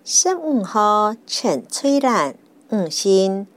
15號陳翠蘭生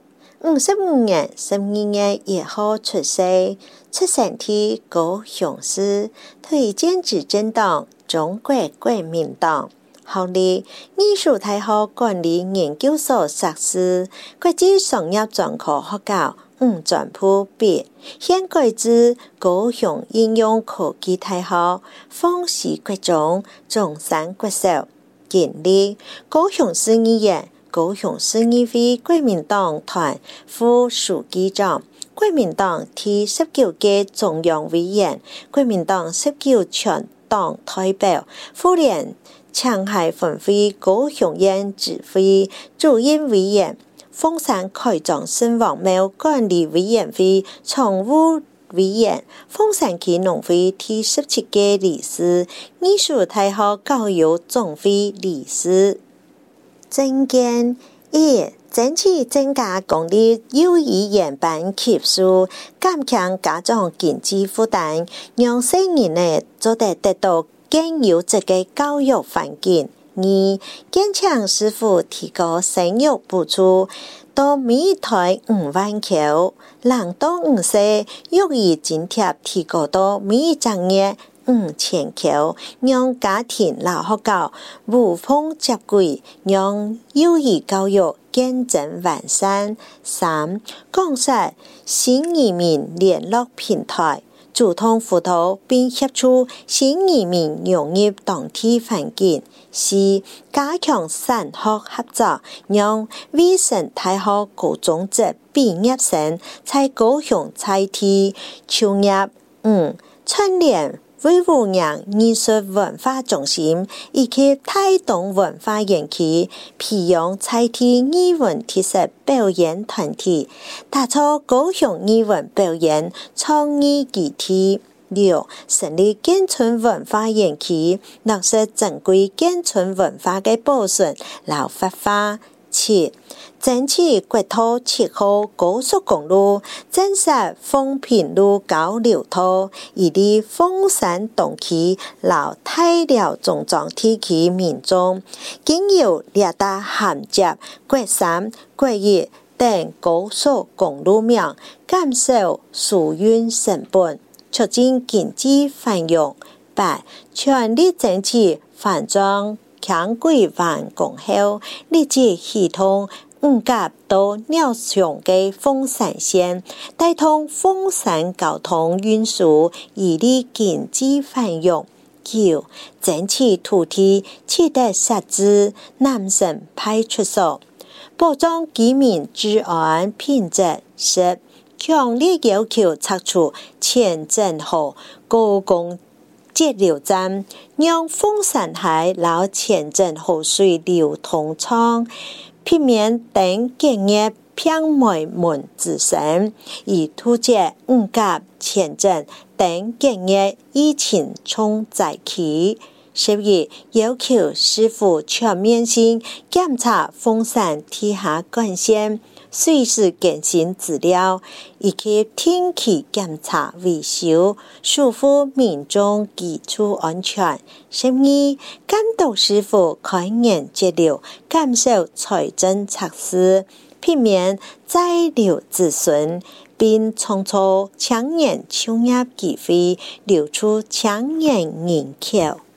55年12月1號出生，出生地高雄市，推薦執政黨中國國民黨，學歷藝術大學管理研究所碩士，國際商業專科學校5專普畢，現改自高雄應用科技大學奉系國中中山國小，經歷高雄市議員、高雄市議會國民黨團副書記長、國民黨第19屆中央委員、國民黨19全黨代表、婦聯青海分會高雄縣指揮主任委員、鳳山開漳聖王廟管理委員會常務委員、鳳山區農會第17屆理事、藝術大學教育總會理事。政見1，爭取增加公立幼兒園班級數，減輕家長經濟負擔，讓小兒呢做得到更優質的教育環境。2，建強市府提高生育補助到每胎5萬塊，0到5歲育兒津貼提高到每正月5000塊，讓家庭老學校無縫接軌，讓幼兒教育更臻完善。3，廣設新移民聯絡平台，主動輔導並協助新移民融入當地環境。4，加強產學合作，讓衛生大學高中職畢業生在高雄在地就業。5，串聯衛武營藝術文化中心以及台東文化園區，培養在地藝文特色表演團體，打造高雄藝文表演創意基地。6，成立建村文化園區，落實珍貴建村文化的保存和發揮。7，爭取國道7號高速公路建設豐平路交流道，以利鳳山東區和太寮中莊地區民眾，經由列大銜接國3、國1等高速公路網，減少輸運成本，促進經濟繁榮。8，全力爭取環狀輕軌完工後，立即啟動五甲到鳥松的鳳山線，帶動鳳山交通運輸，以利經濟繁榮。9，爭取土地取得設置南城派出所，保障居民治安品質。10，強烈要求拆除前鎮後高工截流站，讓鳳山海老前鎮河水流通暢，避免等建業偏埋門滋生，以突解五甲前鎮等建業疫情重災區。11，要求市府全面性檢查鳳山地下幹線，隨時更新資料，以及定期檢查維修，守護民眾基礎安全。12，監督市府開源節流，減少財政赤字，避免債留子孫，並創造青年就業機會，留出青年人口。